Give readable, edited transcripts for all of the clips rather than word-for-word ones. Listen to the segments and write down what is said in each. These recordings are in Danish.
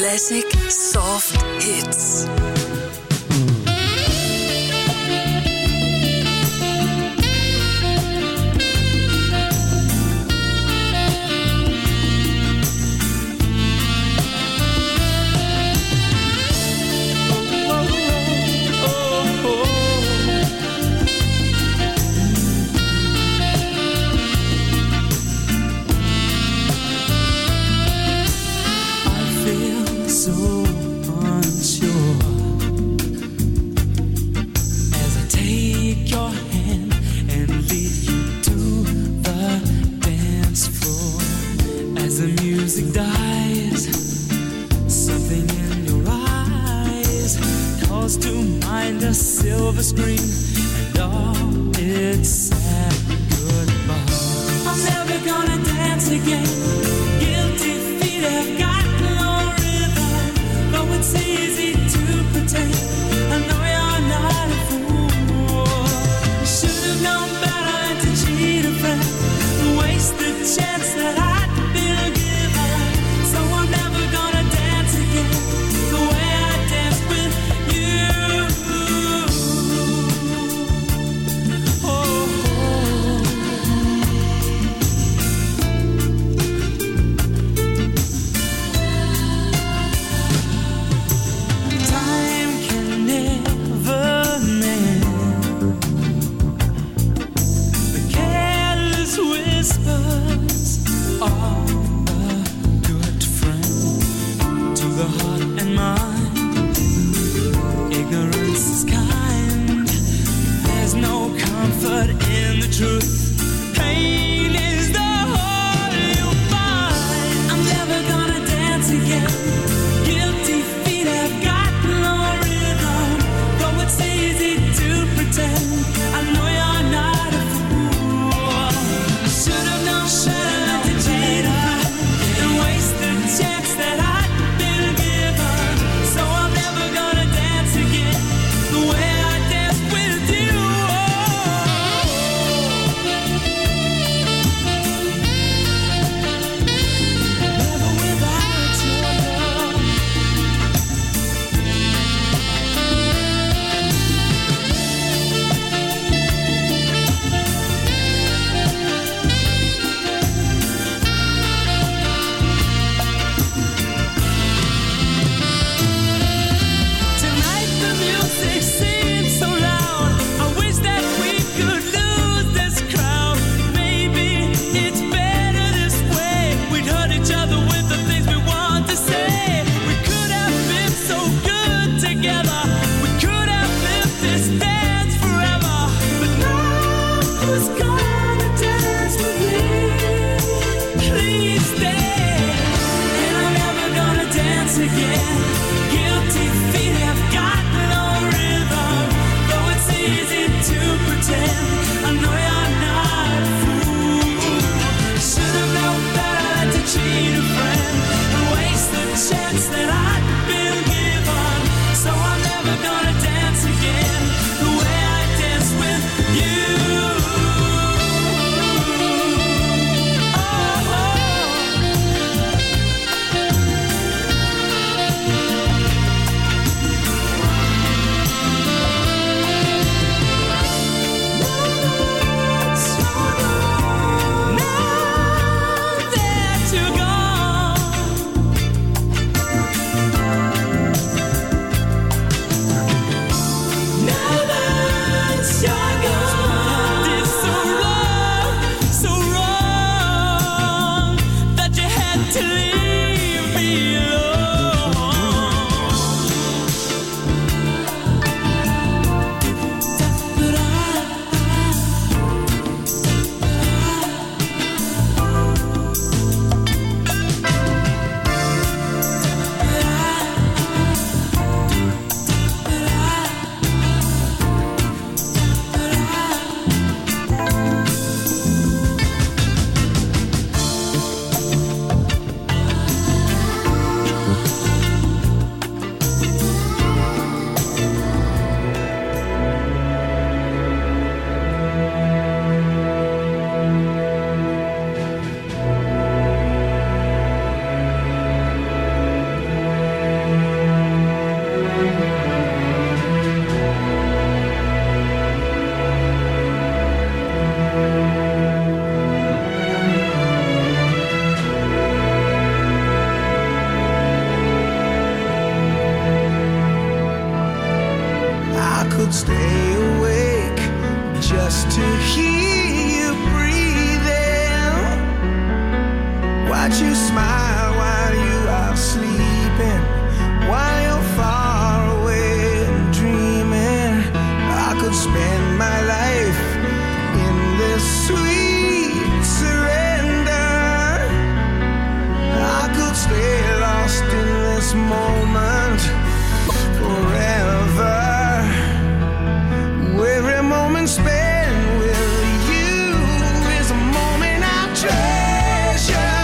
Classic soft hits. Silver screen and all its sad goodbye. I'm never gonna dance again. Guilty feet have got no rhythm. Though it's easy to pretend, I know you're not a fool. Should have known better to cheat a friend, waste the chance that I'd been given. So I'm never gonna dance again the way I danced with you. In the truth, pain is the whole you'll find. I'm never gonna dance again. Guilty feet have got no rhythm. Though it's easy to pretend, I know you're not a fool. Should have known better to cheat and waste the chance that I'd been given. So I'm never gonna dance again the way I danced with you. stay awake just to hear you breathing. Watch you smile while you are sleeping, while you're far away and dreaming. I could spend my life in this sweet surrender. I could stay lost in this moment forever. Every moment spent with you is a moment I treasure.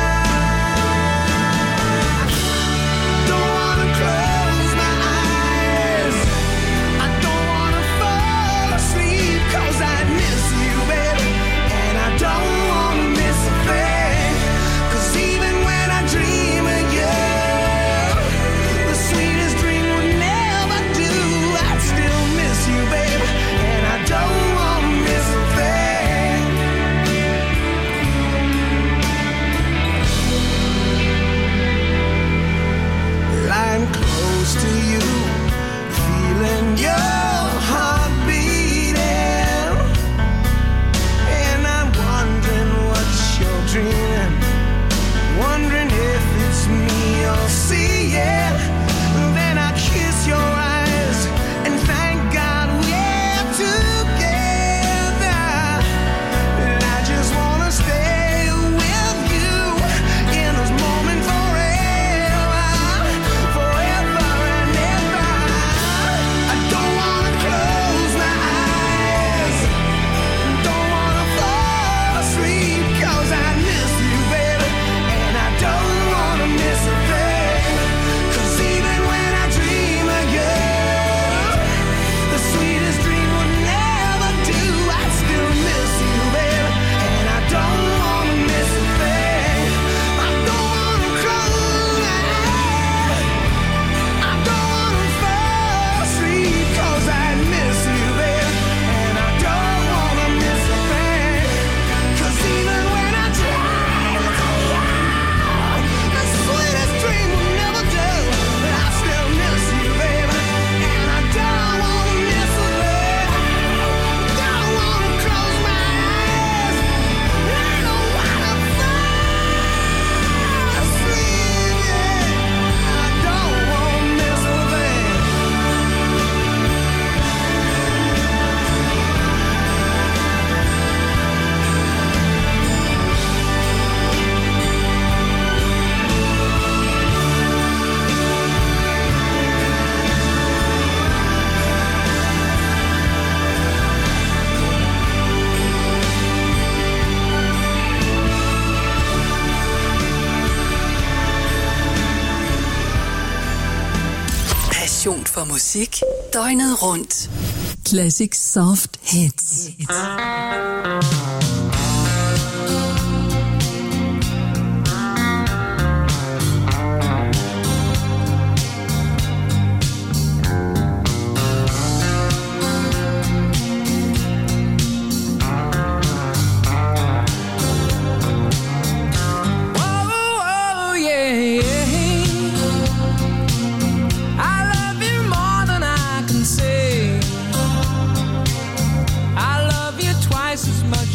Don't wanna close my eyes, I don't wanna fall asleep, 'cause I miss you, baby, and I don't wanna miss a thing. 'Cause even when I dream of you, the sweetest dream would never do. I'd still miss you, baby, and I don't wanna miss a thing. Lying close to you, feeling your heart beating, and I'm wondering what you're dreaming, wondering if it's me you're seeing. Then I kiss your eyes and thank God we're together. And I just wanna stay with you in this moment forever, forever and ever. I don't wanna close my eyes, don't wanna fall asleep, 'cause I miss you, baby, and I don't wanna miss a thing. 'Cause even when I dream of you, the sweetest dream would never do. I still miss you, baby, and I don't wanna miss a thing. I don't wanna close my eyes, I don't wanna fall asleep, 'cause I miss you, baby, and I don't wanna miss a thing. 'Cause even when I dream of you, the sweetest dream will never do. But I still miss you, baby, and I don't wanna miss a thing. Don't wanna close my eyes, I don't wanna fall asleep, yeah. I don't wanna miss a thing. Passion for musik, døgnet rundt. Classic Soft Hits. Oh, yeah, yeah. I love you more than I can say. I love you twice as much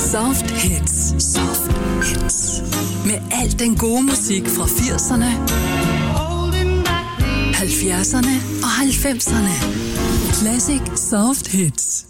Soft Hits. Soft Hits. Med al den gode musik fra 80'erne, 70'erne og 90'erne. Classic Soft Hits.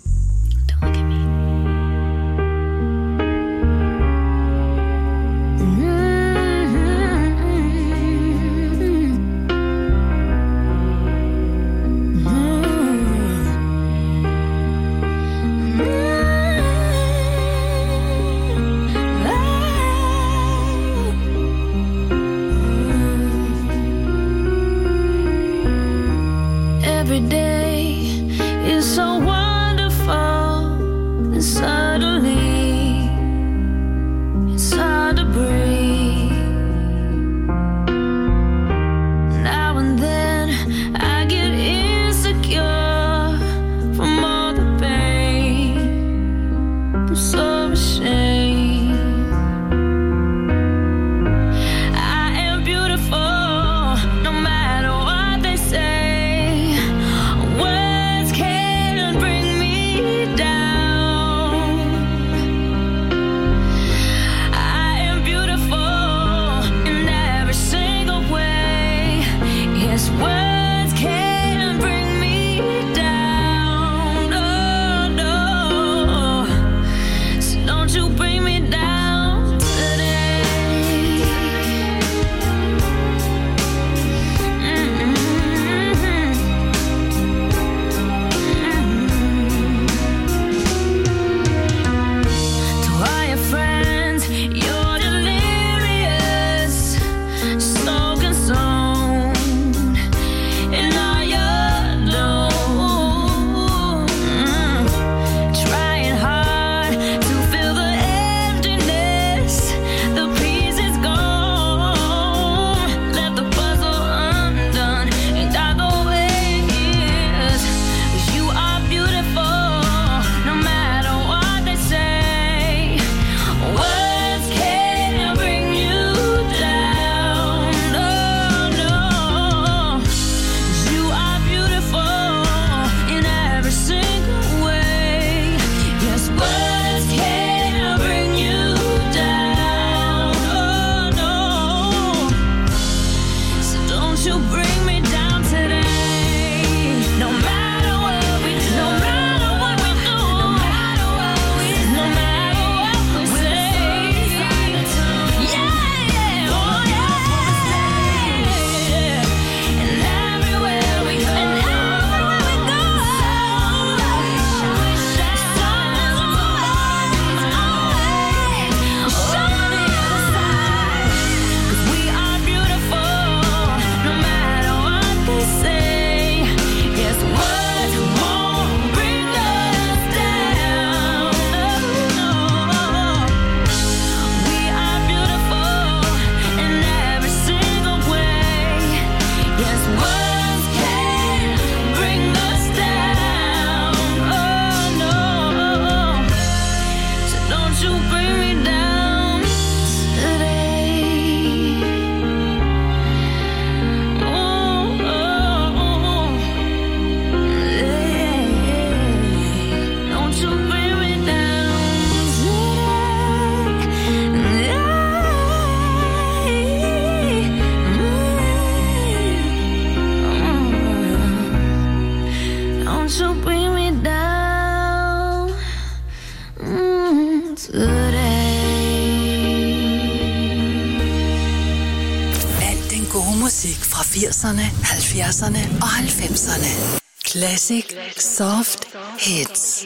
Musik fra 80'erne, 70'erne og 90'erne. Classic Soft Hits.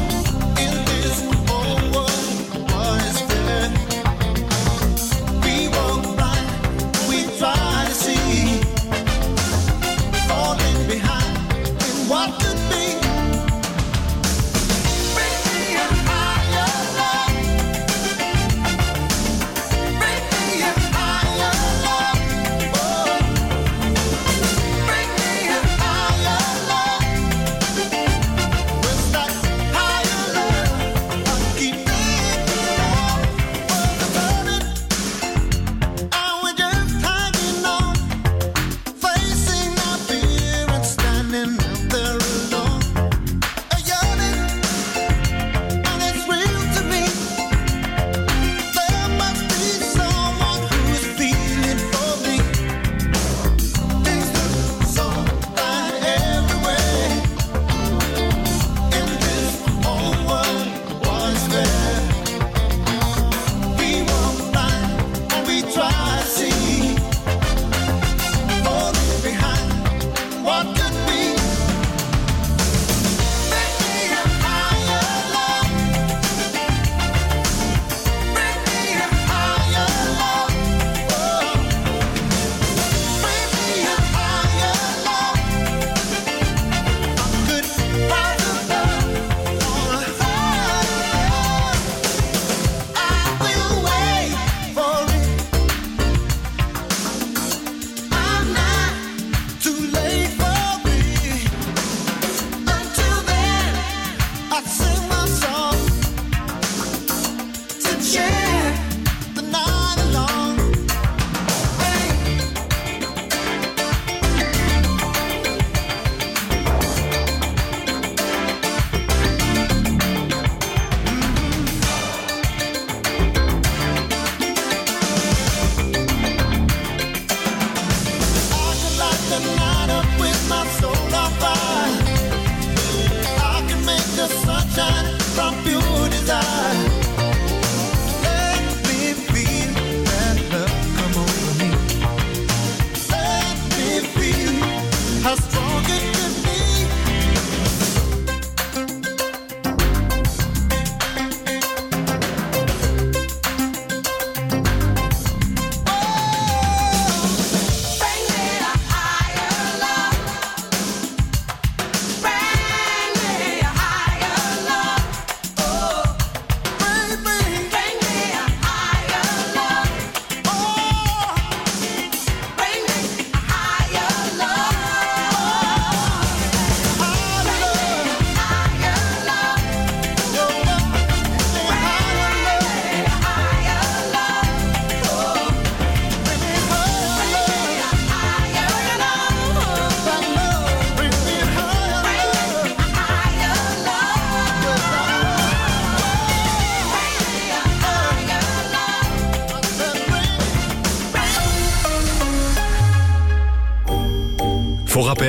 We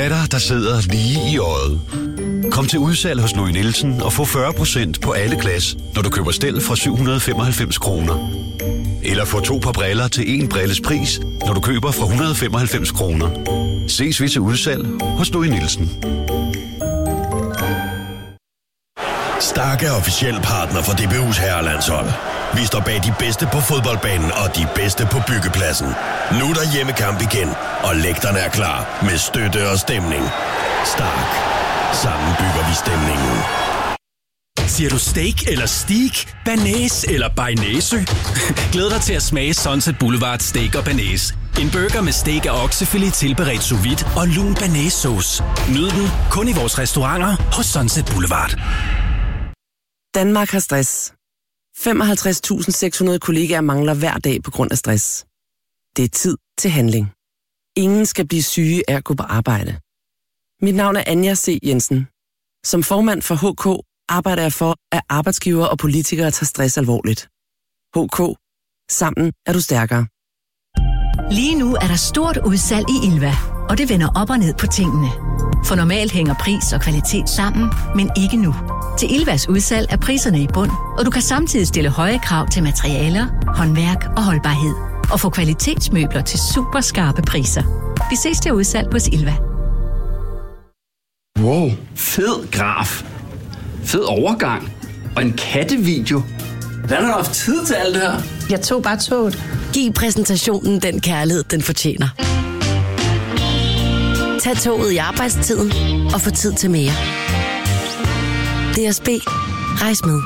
rabatter, der sidder lige i øjet. Kom til udsalg hos Louis Nielsen og få 40% på alle glas, når du køber stel fra 795 kroner. Eller få 2 par briller til 1 brilles pris, når du køber fra 195 kroner. Ses vi til udsalg hos Louis Nielsen. Stark er officiel partner for DBU's herrelandshold. Vi står bag de bedste på fodboldbanen og de bedste på byggepladsen. Nu er der hjemmekamp igen, og lægterne er klar med støtte og stemning. Stark. Sammen bygger vi stemningen. Siger du steak eller steak? Banæs eller bearnaise? Glæd dig til at smage Sunset Boulevard Steak og Banæs. En burger med steak og oksefilet tilberedt sous vide og lun banæssauce. Nyd den kun i vores restauranter hos Sunset Boulevard. Danmark har stress. 55.600 kollegaer mangler hver dag på grund af stress. Det er tid til handling. Ingen skal blive syge af at gå på arbejde. Mit navn er Anja C. Jensen. Som formand for HK arbejder jeg for, at arbejdsgivere og politikere tager stress alvorligt. HK. Sammen er du stærkere. Lige nu er der stort udsalg i Ilva, og det vender op og ned på tingene. For normalt hænger pris og kvalitet sammen, men ikke nu. Til Ilvas udsalg er priserne i bund, og du kan samtidig stille høje krav til materialer, håndværk og holdbarhed. Og få kvalitetsmøbler til super skarpe priser. Vi ses til udsalg hos Ilva. Wow, fed graf. Fed overgang. Og en kattevideo. Hvordan har du haft tid til alt det her? Jeg tog bare toget. Giv præsentationen den kærlighed, den fortjener. Tag toget i arbejdstiden og få tid til mere. DSB. Rejs med.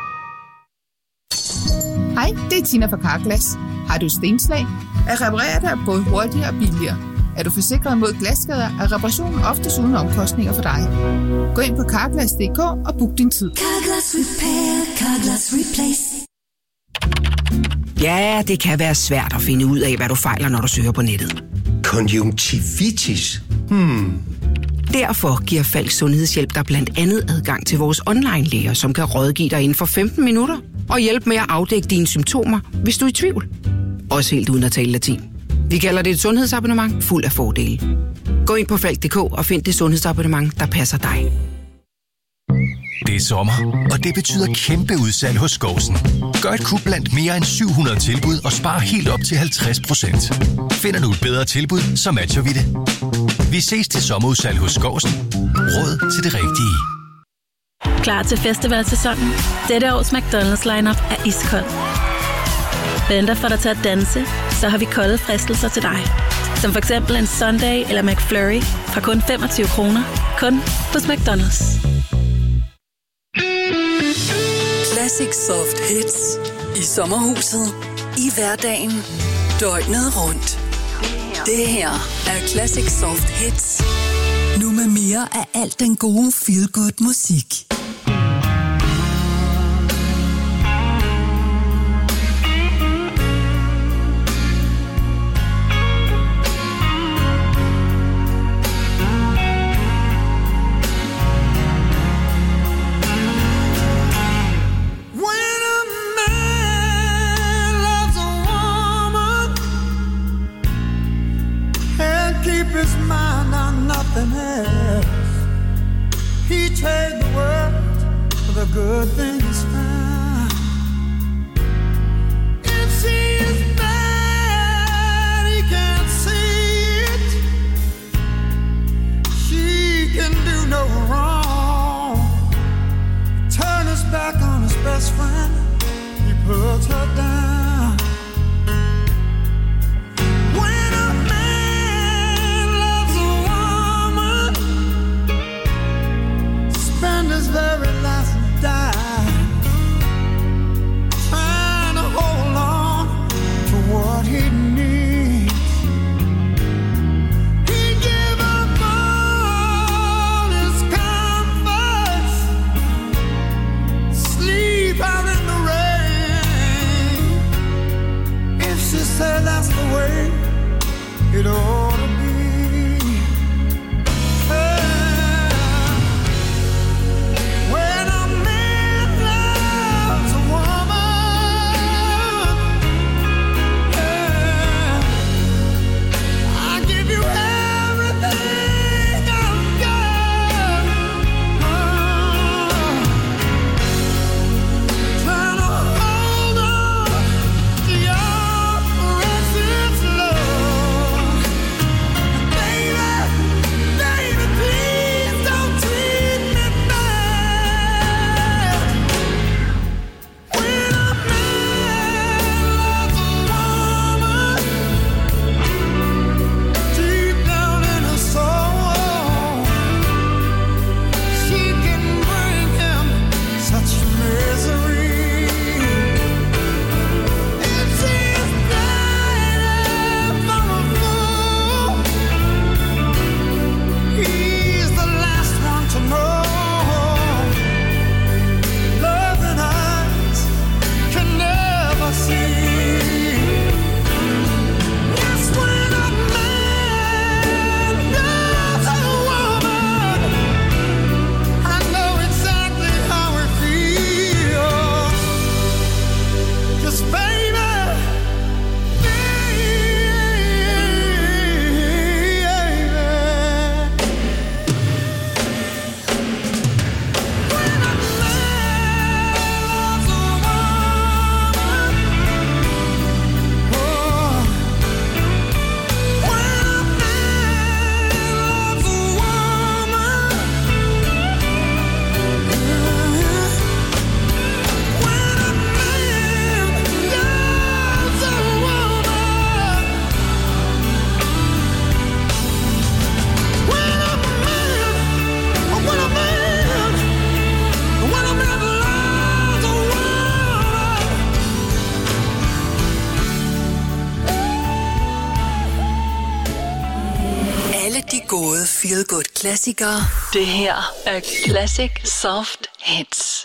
Hej, det er Tina fra Carglass. Har du stenslag? At reparere dig både hurtigere og billigere. Er du forsikret mod glasskader, er reparationen oftest uden omkostninger for dig. Gå ind på Carglass.dk og book din tid. Carglass Repair, Carglass Replace. Ja, det kan være svært at finde ud af, hvad du fejler, når du søger på nettet. Konjunktivitis? Derfor giver Falk Sundhedshjælp dig blandt andet adgang til vores online-læger, som kan rådgive dig inden for 15 minutter og hjælpe med at afdække dine symptomer, hvis du er i tvivl. Også helt uden at tale latin. Vi kalder det et sundhedsabonnement fuld af fordele. Gå ind på Falk.dk og find det sundhedsabonnement, der passer dig. Det er sommer, og det betyder kæmpe udsalg hos Skousen. Gør et kub blandt mere end 700 tilbud og spar helt op til 50%. Finder du et bedre tilbud, så matcher vi det. Vi ses til sommerudsalg hos Skousen. Råd til det rigtige. Klar til festivalsæsonen? Dette års McDonald's lineup er iskold. Venter for dig til at danse, så har vi kolde fristelser til dig. Som for eksempel en Sunday eller McFlurry fra kun 25 kroner. Kun hos McDonald's. Classic soft hits i sommerhuset, i hverdagen, døgnet rundt. Det her er Classic soft hits. Nu med mere af alt den gode feel-good musik. His mind on nothing else. He trade the world for the good things found. If she is bad, he can't see it. She can do no wrong. Turn his back on his best friend. He puts her down. His very last dime, trying to hold on to what he needs. He gave up all his comforts, sleep out in the rain, klassikere. Det her er Classic Soft Hits.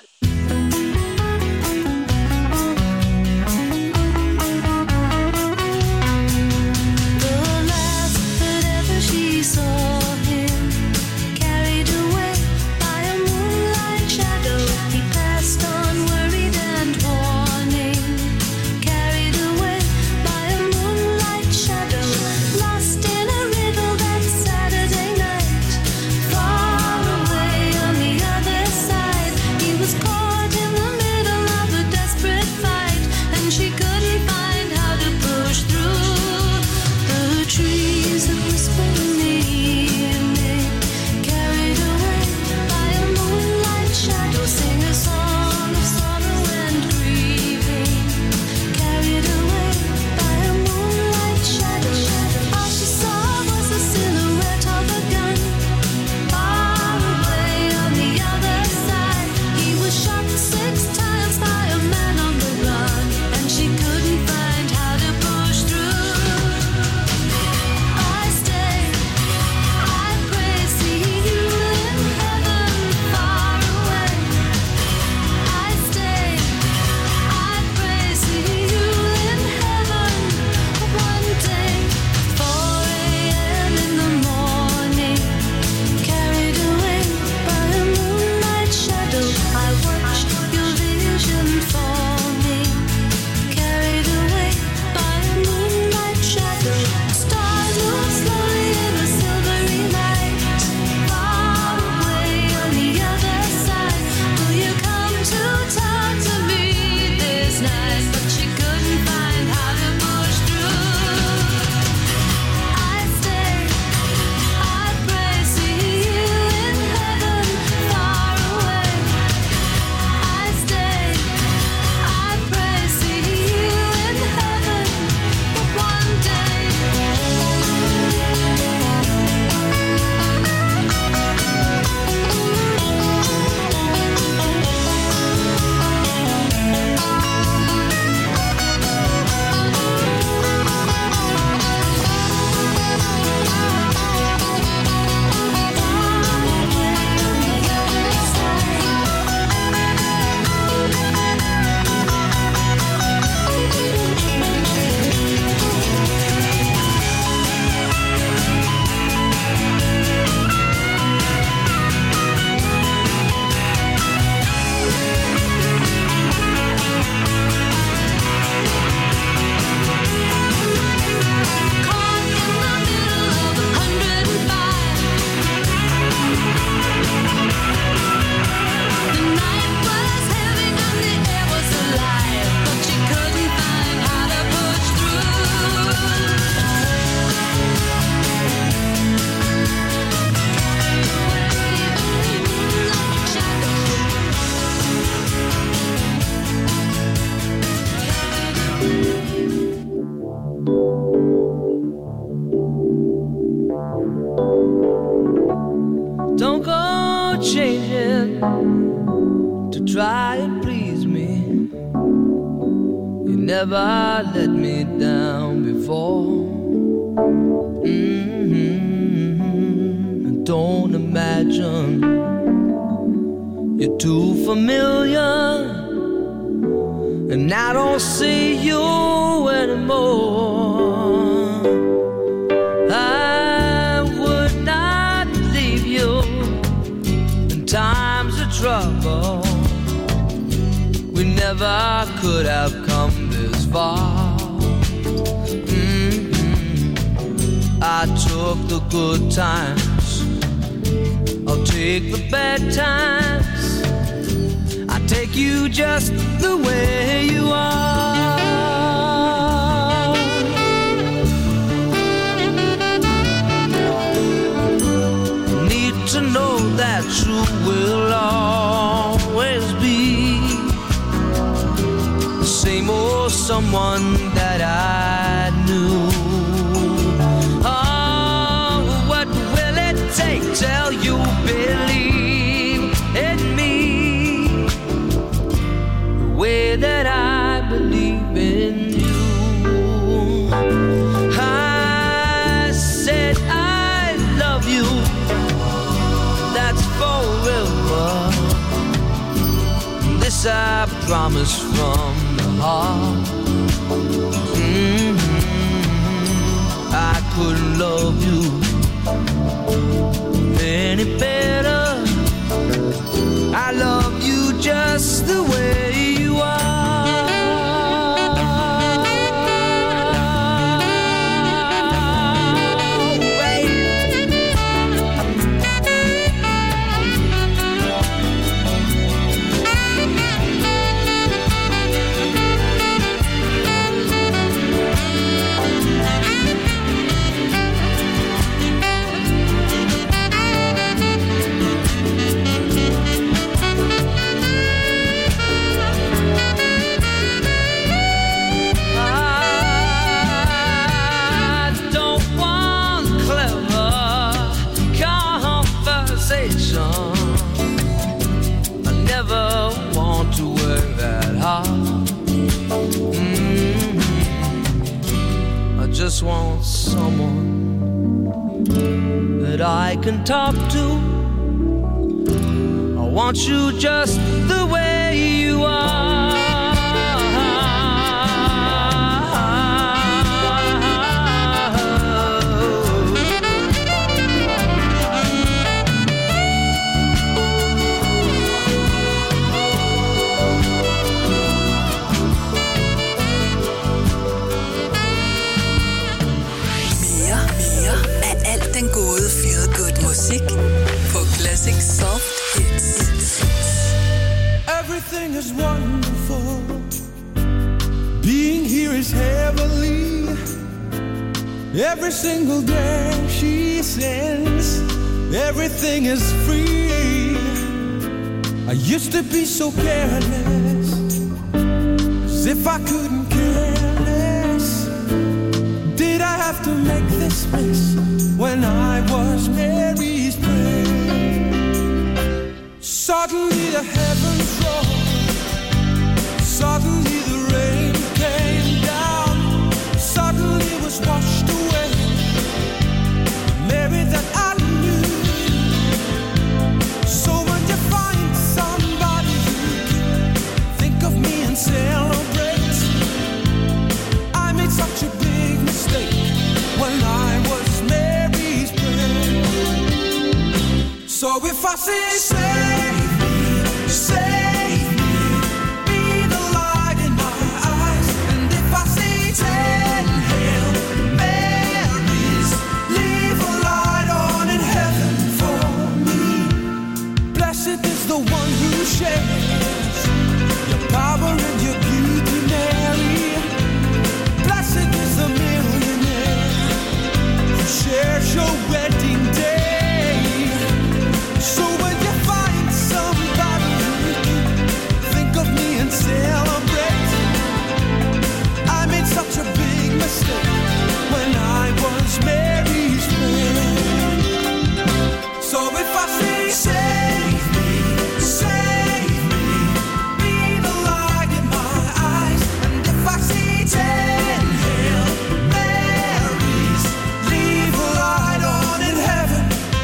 Never let me down before. Don't imagine you're too familiar, and I don't see you anymore. I would not leave you in times of trouble. We never could have come this far. I took the good times, I'll take the bad times. I take you just the way you are. Need to know that you will always be the same old someone that I knew. Till you believe in me the way that I believe in you. I said I love you, last forever. This I promise from the heart. I couldn't love you any better. I love you just the way you are. Just want someone that I can talk to. I want you just the way you are. Den gode feel good musik på Classic Soft Hits. Everything is wonderful. Being here is heavenly. Every single day she sings. Everything is free. I used to be so careless, as if I couldn't care less. Did I have to make this mess when I was Mary's prayer? Suddenly the heavens roared. Suddenly the rain came down. Suddenly was washed away the Mary that I knew. So when you find somebody who can think of me and celebrate, I made such a big mistake when I was Mary's prayer. So if I say save me, save me, be the light in my eyes. And if I say 10 Hail Marys, leave a light on in heaven for me. Blessed is the one who shares your power and your beauty, Mary. Blessed is the millionaire who shares your wedding day. So when you find somebody who can think of me and celebrate, I made such a big mistake when I was Mary's friend. So if I say save me, save me, be the light in my eyes. And if I say 10 Hail Marys, leave a light on in heaven.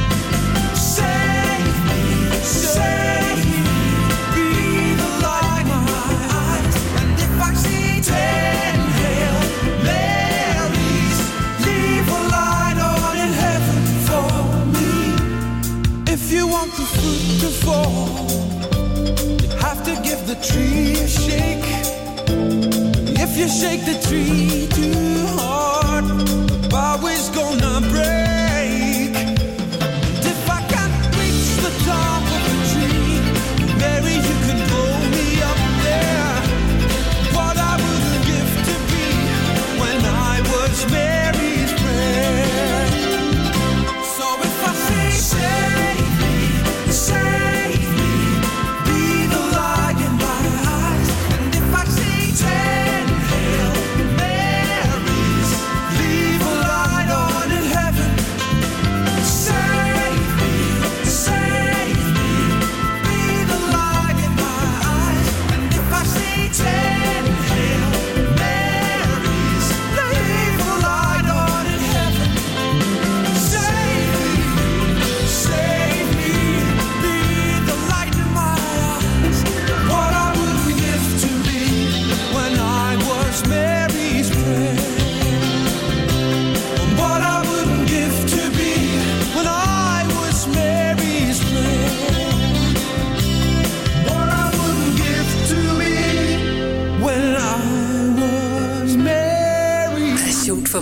Save me, save me, be the light in my eyes. And if I say 10 Hail Marys, leave a light on in heaven for me. If you want the fruit to fall, you have to give the tree a shake. If you shake the tree too hard, the bough is gonna break. And if I can't reach the top of the tree, Mary, you can blow me up there. What I wouldn't give to be when I was Mary's prayer. So if I say save me, save me, be the light in my eyes. And if I say 10 Hail Marys, leave a light on in heaven.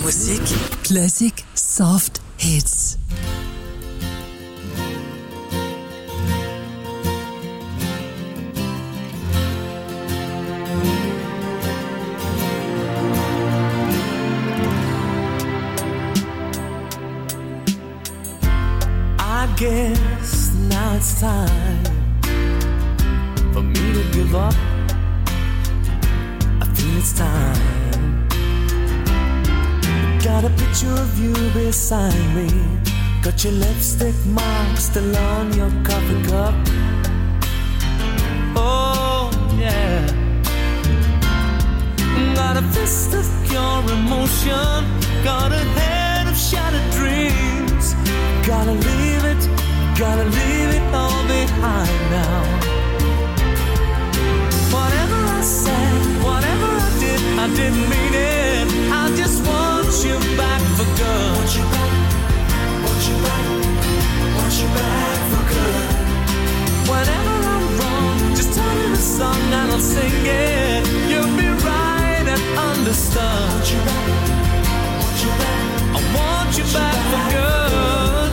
musik. Classic Soft Hits. I guess now it's time for me to give up. I feel it's time. Got a picture of you beside me. Got your lipstick mark still on your coffee cup. Oh yeah. Got a fist of pure emotion. Got a head of shattered dreams. Gotta leave it all behind now. Whatever I said, whatever I did, I didn't mean it. I just want you back for good. Want you back, want you back, want you back for good. Whenever I'm wrong, just tell me the song and I'll sing it. You'll be right and understood. Want you back, want you back, I want you back for good.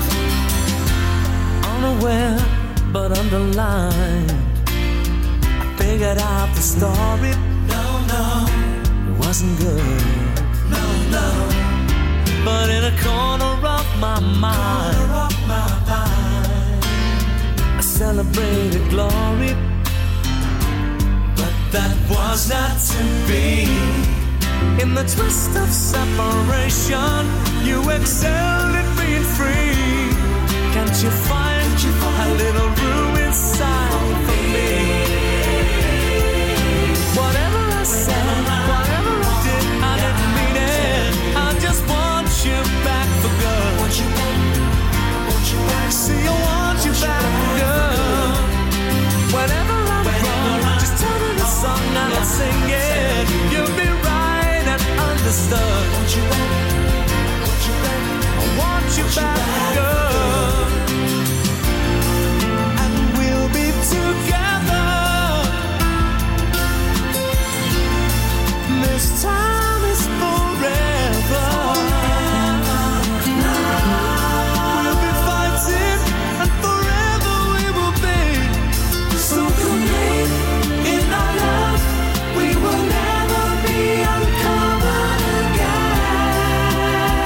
Unaware but underlined, I figured out the story. No, it wasn't good. No, but in a corner of my mind, I celebrated glory. But that was not to be. In the twist of separation, you excelled at being free. Can't you find a little room inside for me? Whatever I said, whatever I did, I didn't mean it. I just want you back for good. Want you back, want you back. See, I want you back for good. Whenever I'm wrong, just tell me the song and I'll sing it. You'll be right and understood. Want you back, want you back. I want you back for good. And we'll be together. This time is forever. We'll be fighting and forever we will be. So complete in our love, we will never be uncovered again.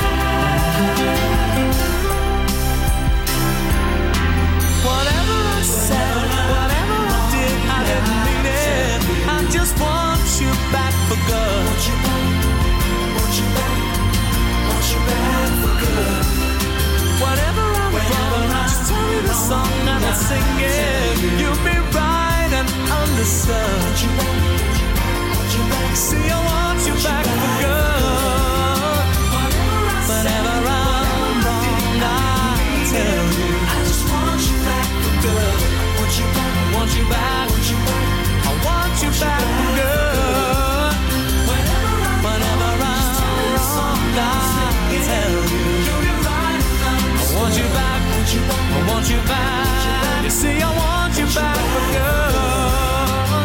Whatever I said, whatever I did, I didn't mean it. I just want you back for good. Want you back, want you back, want you back for good. Whatever I'm wrong, just tell me the song and I'll sing it. You'll be right and understood. Want you back, want you back. See, I want you back for good. Whenever I'm wrong, I tell you, I just want you back for good. Want you back, want you back, want you back. I want you back for good. Whenever I'm wrong, I tell you, I want you back, I want you back. You see, I want you back for good.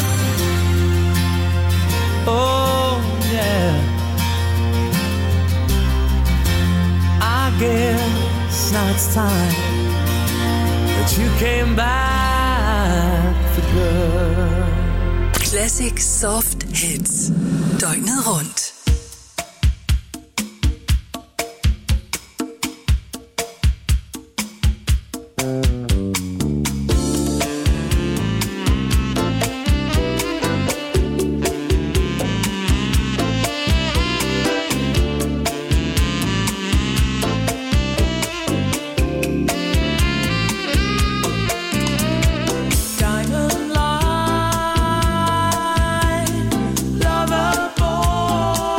Oh yeah. I guess now it's time that you came back for good. Classic Soft Hits. Døgnet rundt. Diamond line, lover boy.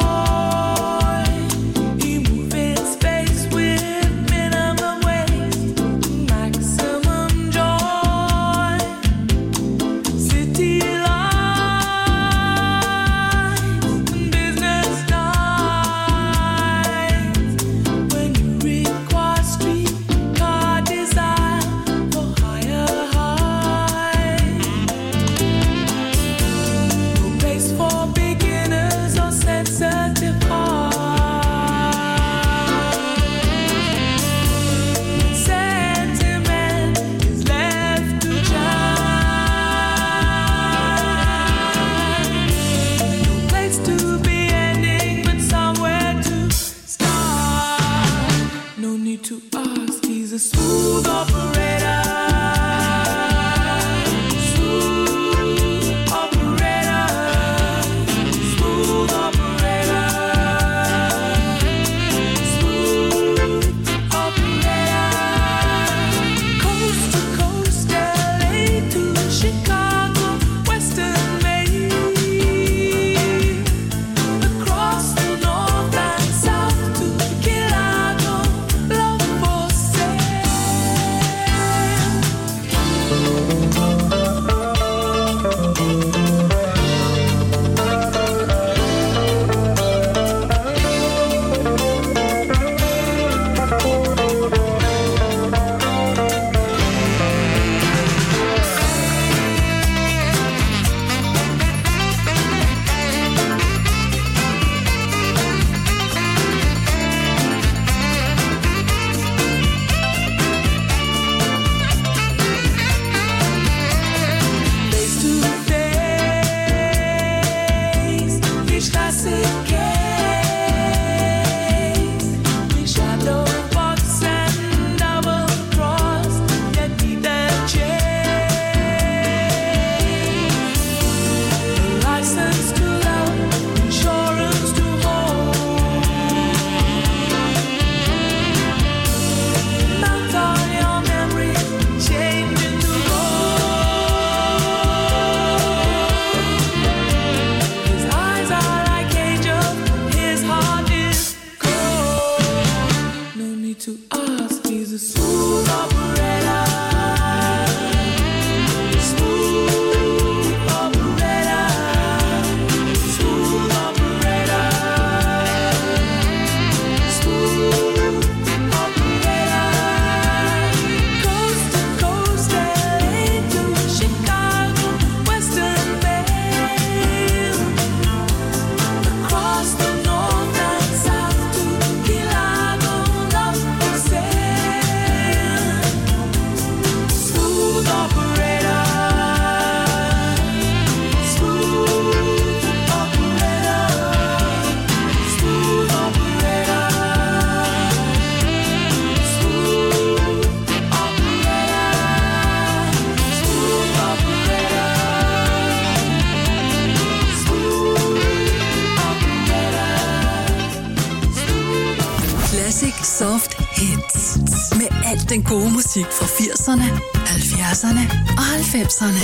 Alt den gode musik fra 80'erne, 70'erne og 90'erne.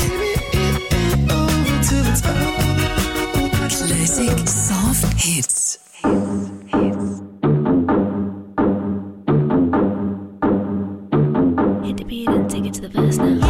Classic Soft Hits. Hit the beat and take it to the verse now.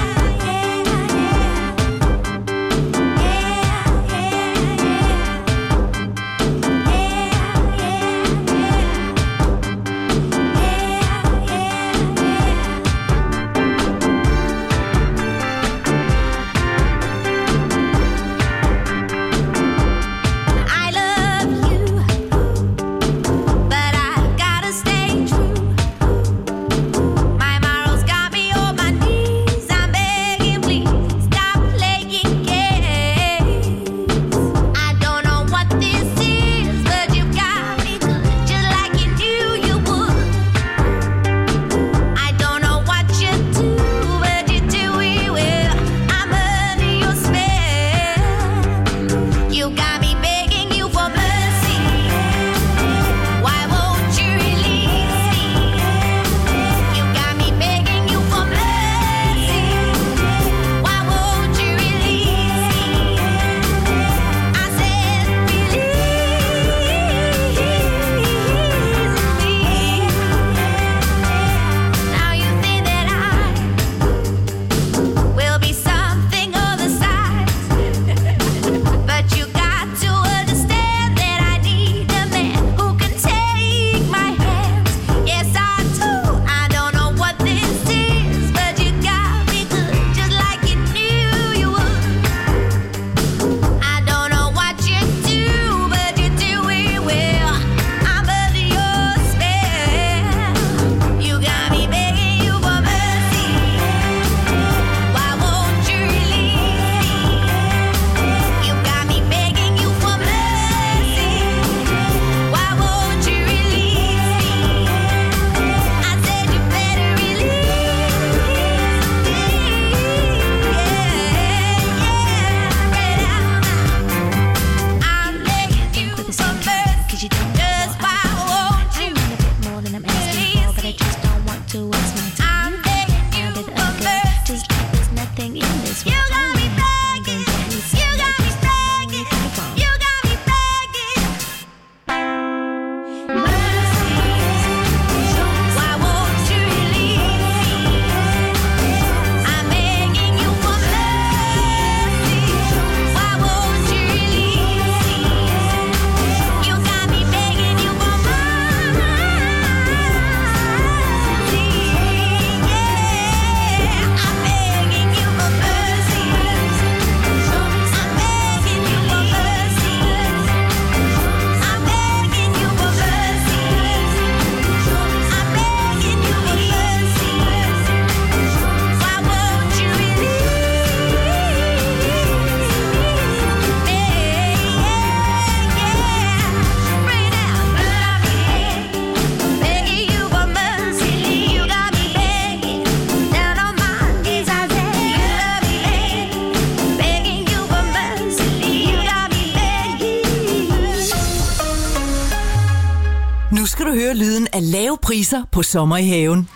Skal du høre lyden af lave priser på Sommer i Haven.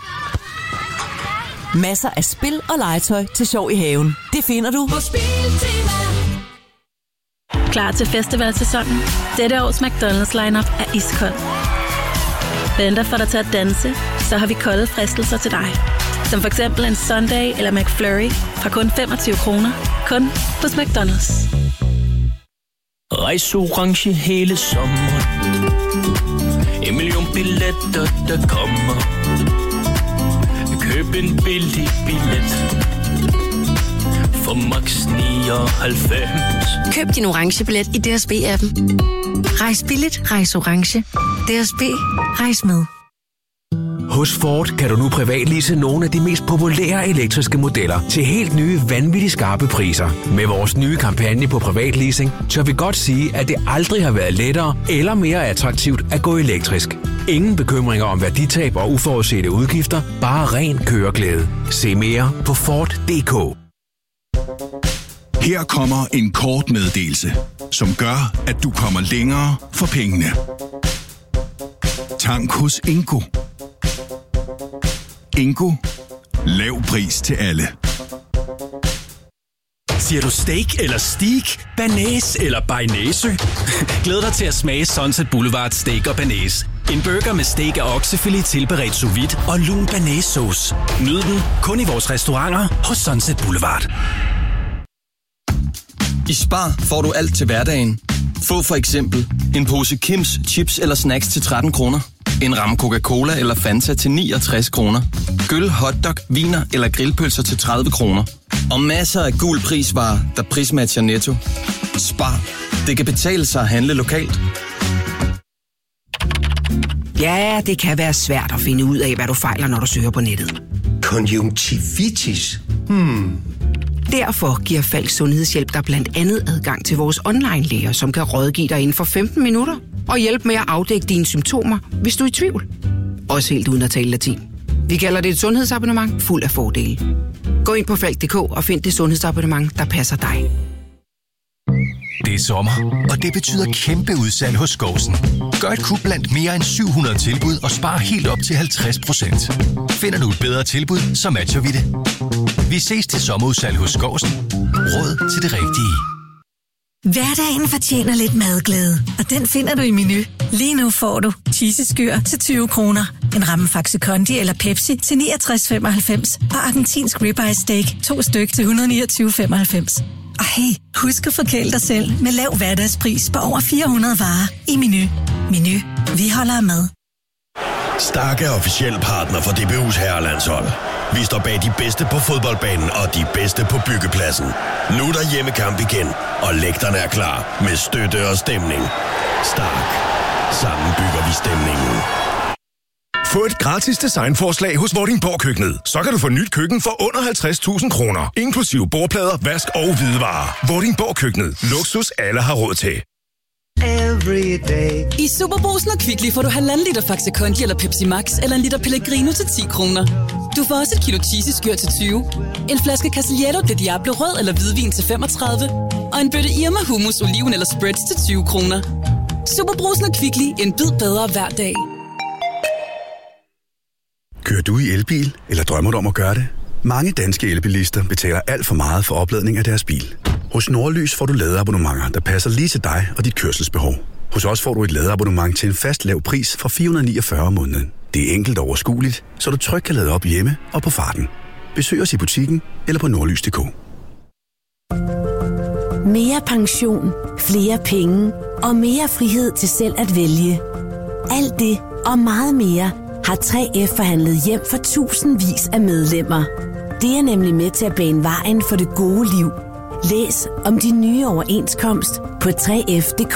Masser af spil og legetøj til sjov i haven. Det finder du på Spiltema. Klar til festivalsæsonen? Dette års McDonald's lineup er iskold. Venter for dig til at danse, så har vi kolde fristelser til dig. Som for eksempel en Sunday eller McFlurry fra kun 25 kroner. Kun hos McDonald's. Rejs orange hele sommeren. 1 million billetter, der kommer. Køb en billig billet for max 99. Køb din orange billet i DSB-appen. Rejs billigt, rejs orange. DSB, rejs med. Hos Ford kan du nu privatlease nogle af de mest populære elektriske modeller til helt nye, vanvittigt skarpe priser. Med vores nye kampagne på privatleasing, tør vi godt sige, at det aldrig har været lettere eller mere attraktivt at gå elektrisk. Ingen bekymringer om værditab og uforudsete udgifter, bare ren køreglæde. Se mere på Ford.dk. Her kommer en kort meddelelse, som gør, at du kommer længere for pengene. Tank hos Ingo. Ingo. Lav pris til alle. Siger du steak eller steak, banæs eller bearnaise? Glæd dig til at smage Sunset Boulevard Steak og Banæs. En burger med steak og oksefilet tilberedt sous vide og lun banæssauce. Nyd den kun i vores restauranter hos Sunset Boulevard. I Spar får du alt til hverdagen. Få for eksempel en pose Kims chips eller snacks til 13 kroner. En ramme Coca-Cola eller Fanta til 69 kroner. Gyld, hotdog, viner eller grillpølser til 30 kroner. Og masser af gul prisvarer, der prismatcher Netto. Spar. Det kan betale sig at handle lokalt. Ja, det kan være svært at finde ud af, hvad du fejler, når du søger på nettet. Konjunktivitis. Derfor giver Falk Sundhedshjælp dig blandt andet adgang til vores online-læger, som kan rådgive dig inden for 15 minutter og hjælpe med at afdække dine symptomer, hvis du er i tvivl. Også helt uden at tale latin. Vi kalder det et sundhedsabonnement fuld af fordele. Gå ind på falk.dk og find det sundhedsabonnement, der passer dig. Det er sommer, og det betyder kæmpe udsalg hos Skåsen. Gør et kup blandt mere end 700 tilbud og spar helt op til 50%. Finder du et bedre tilbud, så matcher vi det. Vi ses til sommerudsalg hos Skåsen. Råd til det rigtige. Hverdagen fortjener lidt madglæde, og den finder du i Menu. Lige nu får du cheeseskyr til 20 kroner, en ramme Faxe Kondi eller Pepsi til 69,95 og argentinsk ribeye steak 2 styk til 129,95. Og hey, husk at forkæle dig selv med lav hverdagspris på over 400 varer i Menu. Menu. Vi holder af mad. Starke er officiel partner for DBU's herrelandshold. Vi står bag de bedste på fodboldbanen og de bedste på byggepladsen. Nu er der hjemmekamp igen, og lægterne er klar med støtte og stemning. Stark. Sammen bygger vi stemningen. Få et gratis designforslag hos Vordingborg Køkkenet. Så kan du få nyt køkken for under 50.000 kroner. Inklusive bordplader, vask og hvidevarer. Vordingborg Køkkenet. Luksus alle har råd til. I Superbrugsen og Kvickly får du 1,5 liter Faxe Kondi eller Pepsi Max eller 1 liter Pellegrino til 10 kroner. Du får også et kilo cheeseskyr til 20, en flaske Castillejo de Diablo rød eller hvidvin til 35 og en bøtte Irma hummus, oliven eller spreads til 20 kroner. Superbrugsen og Kvickly. En bid bedre hver dag. Kører du i elbil, eller drømmer du om at gøre det? Mange danske elbilister betaler alt for meget for opladning af deres bil. Hos Nordlys får du ladeabonnementer, der passer lige til dig og dit kørselsbehov. Hos os får du et ladeabonnement til en fast lav pris fra 449 om måneden. Det er enkelt og overskueligt, så du trygt kan lade op hjemme og på farten. Besøg os i butikken eller på nordlys.dk. Mere pension, flere penge og mere frihed til selv at vælge. Alt det og meget mere har 3F forhandlet hjem for tusindvis af medlemmer. Det er nemlig med til at bane vejen for det gode liv. Læs om de nye overenskomst på 3F.dk.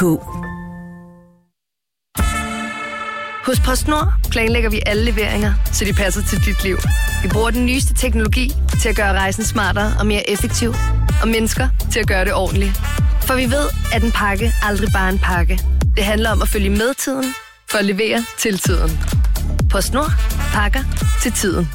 Hos PostNord planlægger vi alle leveringer, så de passer til dit liv. Vi bruger den nyeste teknologi til at gøre rejsen smartere og mere effektiv, og mennesker til at gøre det ordentligt. For vi ved, at en pakke aldrig bare er en pakke. Det handler om at følge med tiden, for at levere til tiden. PostNord. Pakker til tiden.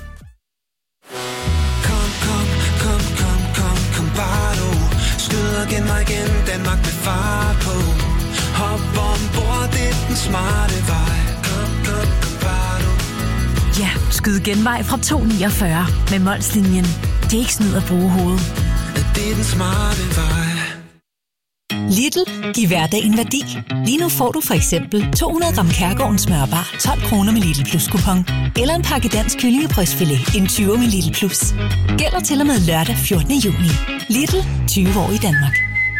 Skyd igen mig igen, Danmark med fart på. Hop ombord, det er den smarte vej. Kom, bare du. Ja, skyd genvej fra 249 med Molslinjen. Det er ikke snyd at bruge hovedet. Det er den smarte vej. Lidl. Giv hverdagen værdi. Lige nu får du for eksempel 200 gram Kærgården smørbar 12 kroner med Lidl Plus kupon. Eller en pakke dansk kyllingebrystfilet en 20 med Lidl Plus. Gælder til og med lørdag 14. juni. Lidl. 20 år i Danmark.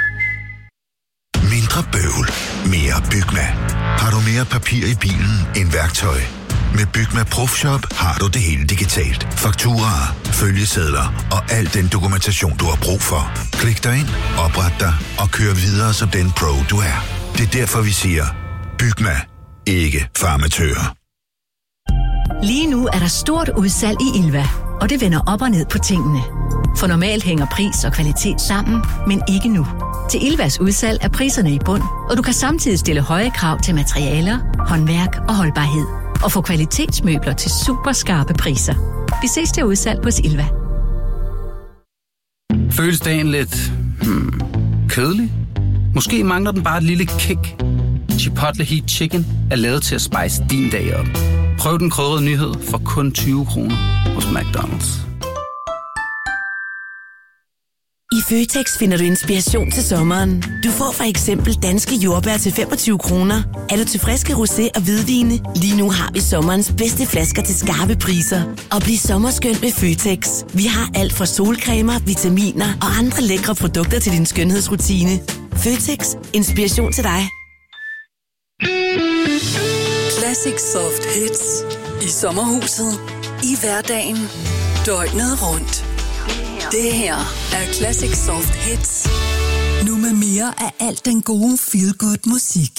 Mindre bøvl. Mere Bygma. Har du mere papir i bilen end værktøj? Med Bygma Profshop har du det hele digitalt. Fakturaer, følgesedler og al den dokumentation, du har brug for. Klik dig ind, opret dig og kør videre som den pro, du er. Det er derfor, vi siger, Bygma. Ikke farmatører. Lige nu er der stort udsalg i Ilva, og det vender op og ned på tingene. For normalt hænger pris og kvalitet sammen, men ikke nu. Til Ilvas udsalg er priserne i bund, og du kan samtidig stille høje krav til materialer, håndværk og holdbarhed. Og få kvalitetsmøbler til super skarpe priser. Vi ses til udsalg hos Ilva. Føles dagen lidt kedelig? Måske mangler den bare et lille kick. Chipotle Heat Chicken er lavet til at spice din dag op. Prøv den krydrede nyhed for kun 20 kroner. hos McDonald's. I Føtex finder du inspiration til sommeren. Du får for eksempel danske jordbær til 25 kroner. Er du til friske rosé og hvidvine? Lige nu har vi sommerens bedste flasker til skarpe priser. Og bliv sommerskøn med Føtex. Vi har alt fra solcremer, vitaminer og andre lækre produkter til din skønhedsrutine. Føtex. Inspiration til dig. Classic Soft Hits. I sommerhuset. I hverdagen. Døgnet rundt. Det her er Classic Soft Hits. Nu med mere af alt den gode feel-good musik.